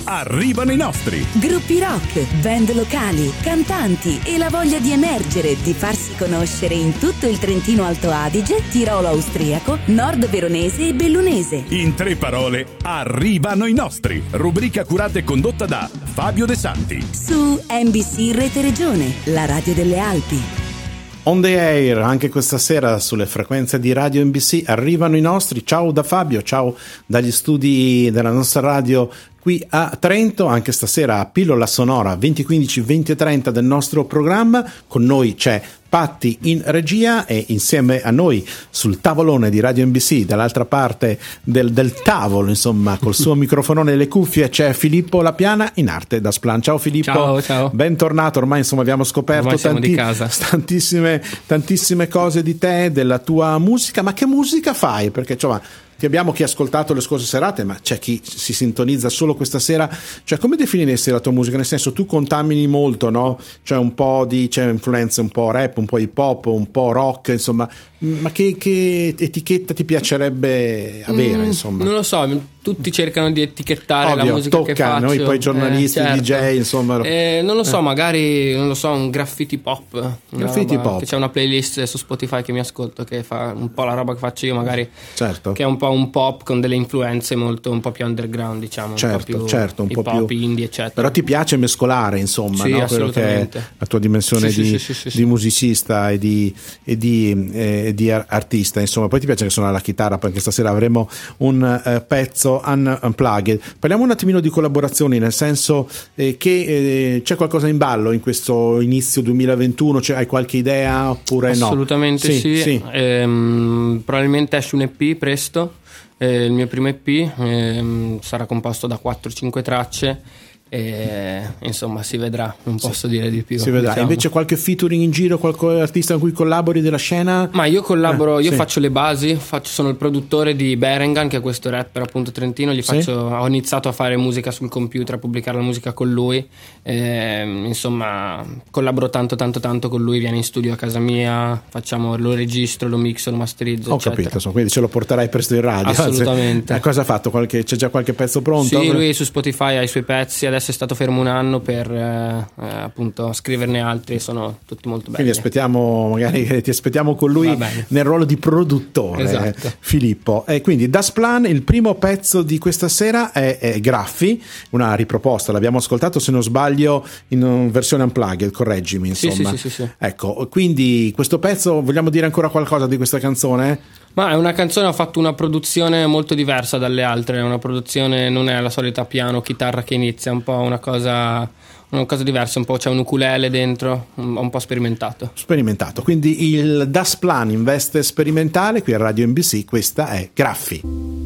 arrivano i nostri. Gruppi rock, band locali, cantanti e la voglia di emergere, di farsi conoscere in tutto il Trentino Alto Adige, Tirolo austriaco, Nord Veronese e Bellunese. In 3 parole, arrivano i nostri. Rubrica curata e condotta da Fabio De Santi. Su NBC Rete Regione, la radio delle Alpi. On the air, anche questa sera sulle frequenze di Radio NBC arrivano i nostri. Ciao da Fabio, ciao dagli studi della nostra radio qui a Trento. Anche stasera a pillola sonora 20:15-20:30 del nostro programma. Con noi c'è Patti in regia e insieme a noi sul tavolone di Radio NBC, dall'altra parte del tavolo, insomma, col suo microfonone e le cuffie, c'è Filippo Lapiana in arte da Splan. Ciao Filippo. Ciao. Bentornato. Ormai insomma abbiamo scoperto tantissime cose di te, della tua musica. Ma che musica fai? Perché insomma abbiamo chi ha ascoltato le scorse serate, ma c'è chi si sintonizza solo questa sera. Cioè, come definiresti la tua musica? Nel senso, tu contamini molto, no? Cioè c'è influenze un po' rap, un po' hip hop, un po' rock, insomma. Ma che etichetta ti piacerebbe avere, insomma? Non lo so, tutti cercano di etichettare ovvio, la musica tocca, che faccio. Noi poi giornalisti, certo. DJ, insomma. Non lo so, magari, non lo so, un graffiti pop. Pop. Che c'è una playlist su Spotify che mi ascolto, che fa un po' la roba che faccio io, magari. Certo. Che è un po' un pop con delle influenze molto, un po' più underground, diciamo. Certo, un hip po' hop, più indie, eccetera. Però ti piace mescolare, insomma, sì, no? Quello che è la tua dimensione di musicista e di artista, insomma. Poi ti piace che suona la chitarra, perché stasera avremo un pezzo unplugged. Parliamo un attimino di collaborazioni, nel senso che c'è qualcosa in ballo in questo inizio 2021, cioè, hai qualche idea oppure Assolutamente no? sì. Probabilmente esce un EP presto, il mio primo EP sarà composto da 4-5 tracce. E insomma si vedrà, non posso dire di più. Si vedrà. Diciamo. Invece qualche featuring in giro, qualche artista con cui collabori della scena? Ma io collaboro, faccio le basi, sono il produttore di Berengan, che è questo rapper appunto trentino, ho iniziato a fare musica sul computer, a pubblicare la musica con lui, insomma collaboro tanto con lui, viene in studio a casa mia, lo registro, lo mixo, lo masterizzo, ho eccetera. capito, quindi ce lo porterai presto in radio. Assolutamente. Cosa ha fatto? C'è già qualche pezzo pronto? Sì, lui su Spotify ha i suoi pezzi, adesso è stato fermo un anno per appunto scriverne altri, sono tutti molto belli. Quindi magari ti aspettiamo con lui nel ruolo di produttore. Esatto. Filippo. E quindi Das Plan, il primo pezzo di questa sera è Graffi, una riproposta, l'abbiamo ascoltato se non sbaglio in versione unplugged, correggimi, insomma. Sì. Ecco, quindi questo pezzo, vogliamo dire ancora qualcosa di questa canzone? Ma è una canzone, ho fatto una produzione molto diversa dalle altre, una produzione, non è la solita piano, chitarra che inizia, è un po' una cosa diversa, un po' c'è un ukulele dentro, un po' sperimentato. Quindi il Das Plan in veste sperimentale qui a Radio NBC, questa è Graffi.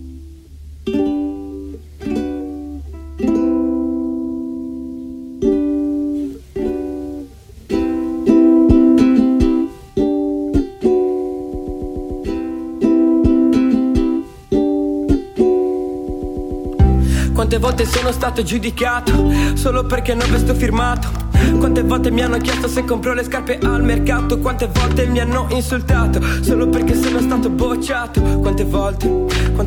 Quante volte sono stato giudicato solo perché non vesto firmato? Quante volte mi hanno chiesto se compro le scarpe al mercato? Quante volte mi hanno insultato solo perché sono stato bocciato? Quante volte,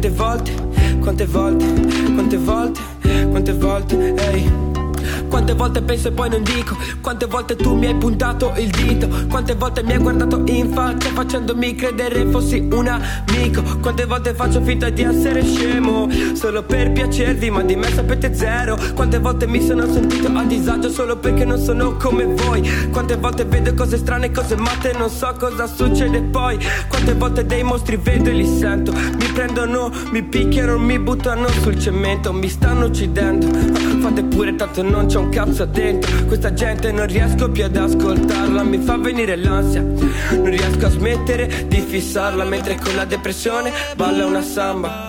ehi. Quante volte penso e poi non dico? Quante volte tu mi hai puntato il dito? Quante volte mi hai guardato in faccia facendomi credere fossi un amico? Quante volte faccio finta di essere scemo solo per piacervi, ma di me sapete zero? Quante volte mi sono sentito a disagio solo perché non sono come voi? Quante volte vedo cose strane, cose matte, non so cosa succede poi? Quante volte dei mostri vedo e li sento, mi prendono, mi picchiano, mi buttano sul cemento, mi stanno uccidendo. Fate pure, tanto non c'è un cazzo dentro. Questa gente non riesco più ad ascoltarla, mi fa venire l'ansia, non riesco a smettere di fissarla, mentre con la depressione balla una samba.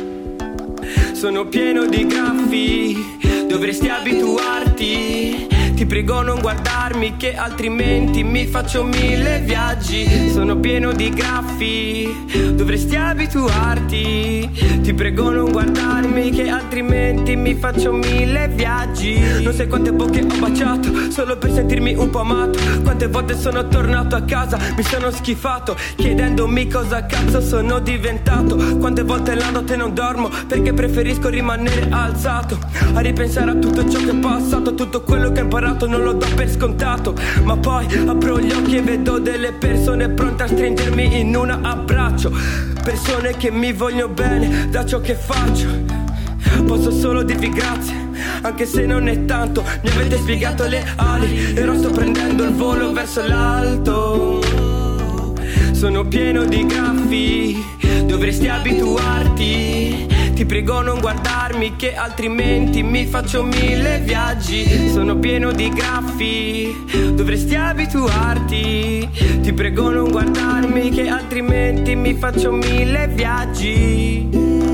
Sono pieno di graffi, dovresti abituarti. Ti prego non guardarmi che altrimenti mi faccio 1000 viaggi. Sono pieno di graffi, dovresti abituarti. Ti prego non guardarmi che altrimenti mi faccio 1000 viaggi. Non sai quante bocche ho baciato solo per sentirmi un po' amato. Quante volte sono tornato a casa, mi sono schifato chiedendomi cosa cazzo sono diventato. Quante volte la notte non dormo perché preferisco rimanere alzato a ripensare a tutto ciò che è passato. Tutto quello che ho imparato non lo do per scontato, ma poi apro gli occhi e vedo delle persone pronte a stringermi in un abbraccio. Persone che mi vogliono bene da ciò che faccio. Posso solo dirvi grazie, anche se non è tanto. Mi avete spiegato le ali e ora sto prendendo il volo verso l'alto. Sono pieno di graffi, dovresti abituarti. Ti prego non guardarmi che altrimenti mi faccio 1000 viaggi. Sono pieno di graffi, dovresti abituarti. Ti prego non guardarmi che altrimenti mi faccio 1000 viaggi.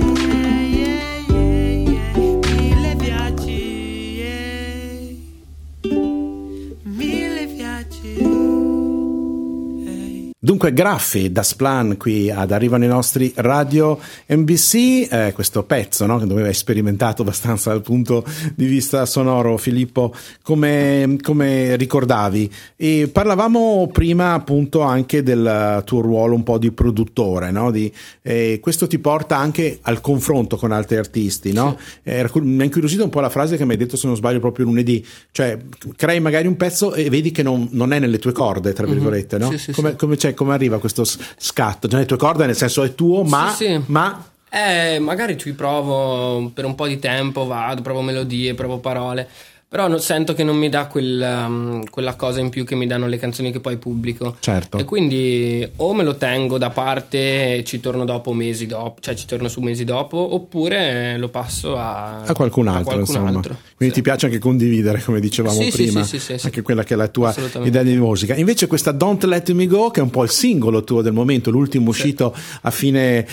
1000 viaggi, 1000 viaggi. Dunque Graffi, Das Plan qui ad Arrivano i Nostri Radio NBC, questo pezzo, no, che doveva essere sperimentato abbastanza dal punto di vista sonoro, Filippo, come ricordavi. E parlavamo prima appunto anche del tuo ruolo un po' di produttore, no? Questo ti porta anche al confronto con altri artisti, no? Sì. Mi ha incuriosito un po' la frase che mi hai detto, se non sbaglio, proprio lunedì, cioè crei magari un pezzo e vedi che non è nelle tue corde, tra virgolette, no? Sì, Come arriva questo scatto? Nelle tue corde, nel senso è tuo, ma magari ci provo per un po' di tempo, provo melodie, provo parole, però sento che non mi dà quella cosa in più che mi danno le canzoni che poi pubblico. Certo. E quindi o me lo tengo da parte e ci torno dopo mesi dopo, cioè ci torno su mesi dopo, oppure lo passo a qualcun altro, insomma. Quindi ti piace anche condividere, come dicevamo prima, sì, anche quella che è la tua idea di musica. Invece questa Don't Let Me Go, che è un po' il singolo tuo del momento, l'ultimo uscito a fine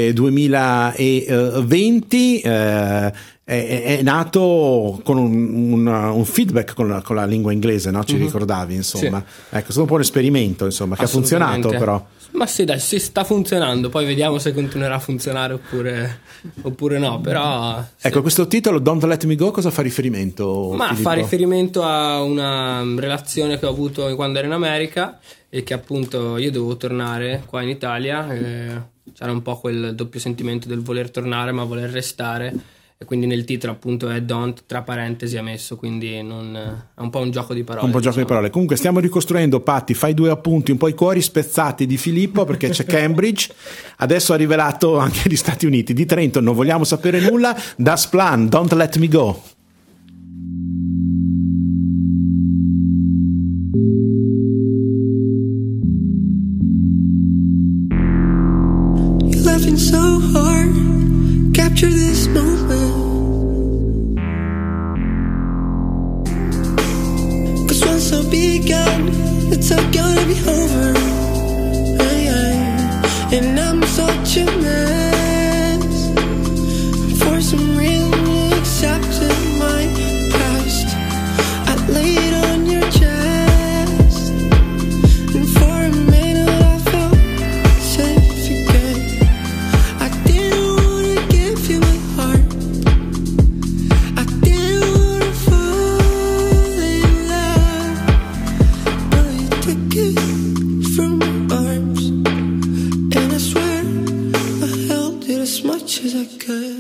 2020, è nato con un feedback con la lingua inglese, no? Ci ricordavi, insomma. Sì. Ecco, è stato un po' un esperimento, insomma, che ha funzionato, però. Ma sì, dai, si sta funzionando, poi vediamo se continuerà a funzionare oppure no, però... Ecco, sì. Questo titolo, Don't Let Me Go, cosa fa riferimento, Ma Filippo? Fa riferimento a una relazione che ho avuto quando ero in America e che appunto io dovevo tornare qua in Italia, c'era un po' quel doppio sentimento del voler tornare ma voler restare. E quindi nel titolo appunto è Don't, tra parentesi ha messo, quindi è un po' un gioco di parole. Un po' gioco di parole. Comunque stiamo ricostruendo, Patti, fai 2 appunti, un po' i cuori spezzati di Filippo, perché c'è Cambridge, adesso ha rivelato anche gli Stati Uniti, di Trento non vogliamo sapere nulla. Das Plan, Don't Let Me Go. You're laughing so hard, capture this moment. Once I begun, it's all gonna be over. And I'm such a mess. For some reason you accepted my past. I laid on your chest, and for a minute I felt safe again. I didn't wanna give you my heart. I didn't wanna fall in love, but you took it from my arms, and I swear I held it as much as I could.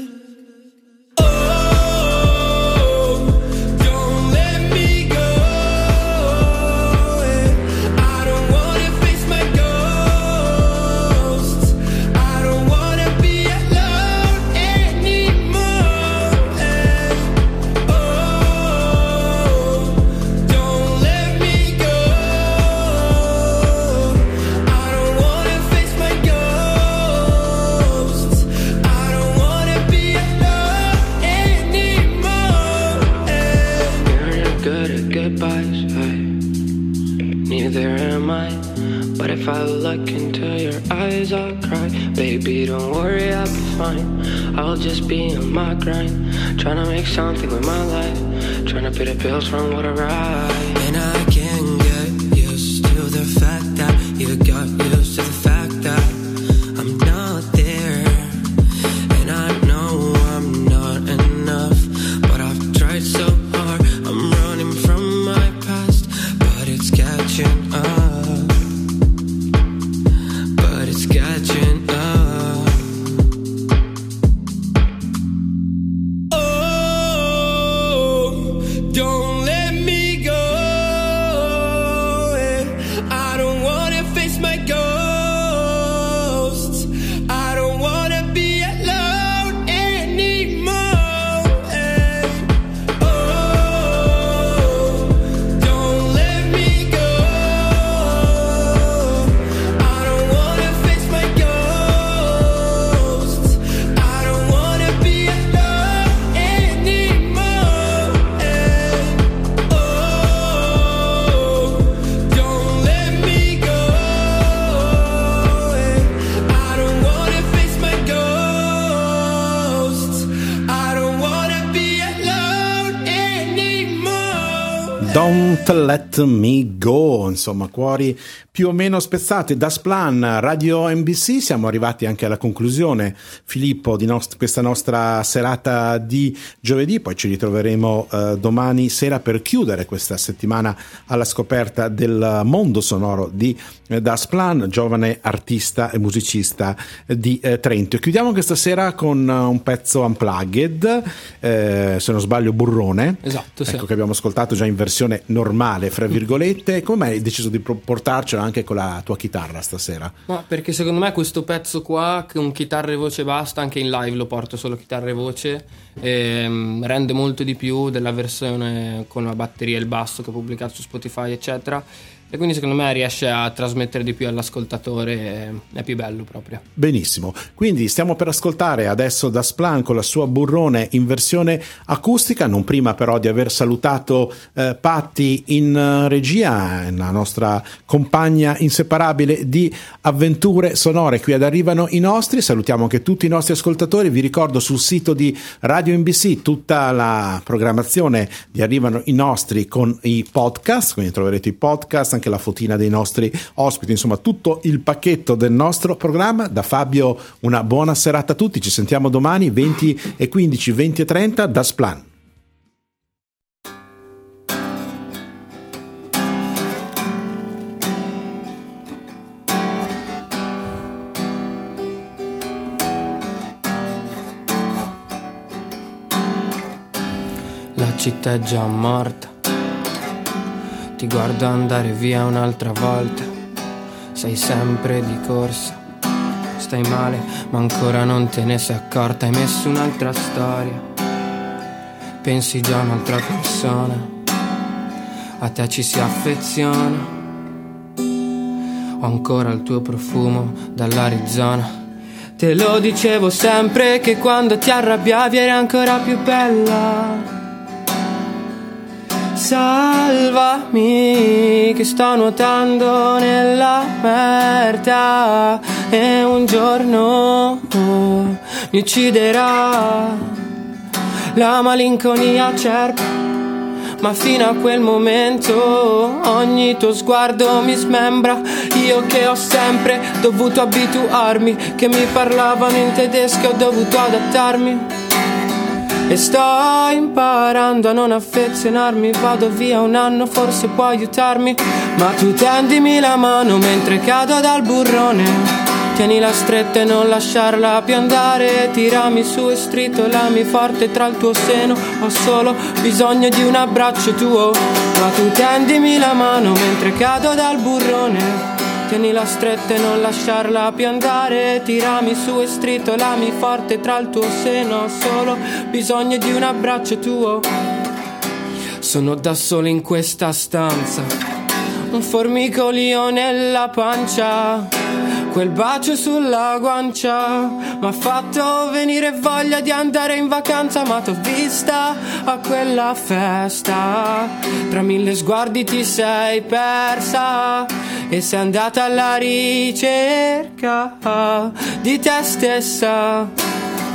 I'll just be on my grind, trying to make something with my life, trying to pay the bills from what I write. And I can't get used to the fact that you got used to the fact that I'm not there. And I know I'm not enough, but I've tried so hard. I'm running from my past, but it's catching up. But it's catching up. Oh, don't let me go. I don't wanna face my ghosts. I don't wanna be alone anymore. Oh, don't let me go. I don't wanna face my ghosts. I don't wanna be alone anymore. Oh, don't let me go. I don't wanna face my ghosts. I don't wanna be alone anymore. Don't Let Me Go, insomma, cuori più o meno spezzati. Da Splan, Radio NBC, siamo arrivati anche alla conclusione, Filippo, di questa nostra serata di giovedì. Poi ci ritroveremo domani sera per chiudere questa settimana alla scoperta del mondo sonoro di Das Plan, giovane artista e musicista di Trento. E chiudiamo questa sera con un pezzo unplugged, se non sbaglio Burrone. Esatto, sì. Ecco, che abbiamo ascoltato già in versione normale, fra virgolette. Come mai hai deciso di portarcelo anche con la tua chitarra stasera? Ma perché secondo me questo pezzo qua, con chitarra e voce basta, anche in live lo porto solo chitarra e voce, rende molto di più della versione con la batteria e il basso che ho pubblicato su Spotify eccetera, e quindi secondo me riesce a trasmettere di più all'ascoltatore, è più bello proprio. Benissimo, quindi stiamo per ascoltare adesso Das Plan con la sua Burrone in versione acustica, non prima però di aver salutato Patti in regia, la nostra compagna inseparabile di avventure sonore qui ad Arrivano i Nostri. Salutiamo anche tutti i nostri ascoltatori, vi ricordo sul sito di Radio NBC tutta la programmazione di Arrivano i Nostri con i podcast, quindi troverete i podcast, anche la fotina dei nostri ospiti, insomma tutto il pacchetto del nostro programma. Da Fabio una buona serata a tutti, ci sentiamo domani 20:15, 20:30, Das Plan. La città è già morta, ti guardo andare via un'altra volta, sei sempre di corsa, stai male ma ancora non te ne sei accorta, hai messo un'altra storia, pensi già a un'altra persona, a te ci si affeziona, ho ancora il tuo profumo dall'Arizona, te lo dicevo sempre che quando ti arrabbiavi eri ancora più bella. Salvami che sto nuotando nella merda e un giorno mi ucciderà la malinconia cerca, ma fino a quel momento ogni tuo sguardo mi smembra. Io che ho sempre dovuto abituarmi, che mi parlavano in tedesco ho dovuto adattarmi. E sto imparando a non affezionarmi, vado via un anno, forse può aiutarmi, ma tu tendimi la mano mentre cado dal burrone, tienila stretta e non lasciarla più andare, tirami su e stritolami forte tra il tuo seno, ho solo bisogno di un abbraccio tuo, ma tu tendimi la mano mentre cado dal burrone, tienila stretta e non lasciarla più andare, tirami su e stritolami forte tra il tuo seno, ho solo bisogno di un abbraccio tuo. Sono da solo in questa stanza, un formicolio nella pancia, quel bacio sulla guancia m'ha fatto venire voglia di andare in vacanza, ma t'ho vista a quella festa, tra mille sguardi ti sei persa e sei andata alla ricerca di te stessa.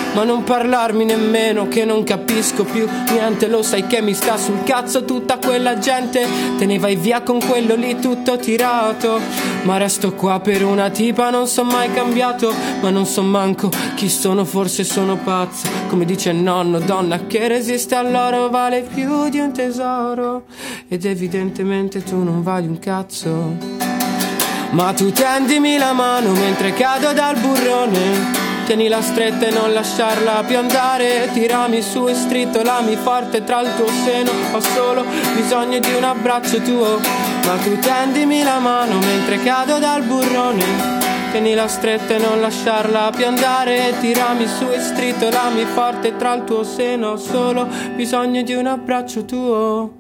ma non parlarmi nemmeno che non capisco più niente. Lo sai che mi sta sul cazzo tutta quella gente, te ne vai via con quello lì tutto tirato, ma resto qua per una tipa, non son mai cambiato, ma non so manco chi sono, forse sono pazzo. Come dice il nonno, donna che resiste all'oro vale più di un tesoro, ed evidentemente tu non vali un cazzo. Ma tu tendimi la mano mentre cado dal burrone, tienila stretta e non lasciarla più andare, tirami su e stritolami forte tra il tuo seno, ho solo bisogno di un abbraccio tuo. Ma tu tendimi la mano mentre cado dal burrone, tienila stretta e non lasciarla più andare, tirami su e stritolami forte tra il tuo seno, ho solo bisogno di un abbraccio tuo.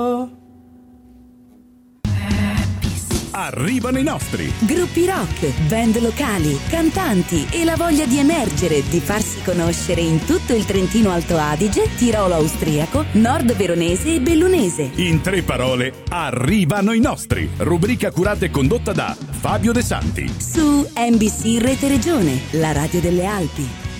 Arrivano i nostri gruppi rock, band locali, cantanti e la voglia di emergere, di farsi conoscere in tutto il Trentino Alto Adige, Tirolo austriaco, Nord Veronese e Bellunese. In 3 parole, arrivano i nostri. Rubrica curata e condotta da Fabio De Santi. Su NBC Rete Regione, la radio delle Alpi.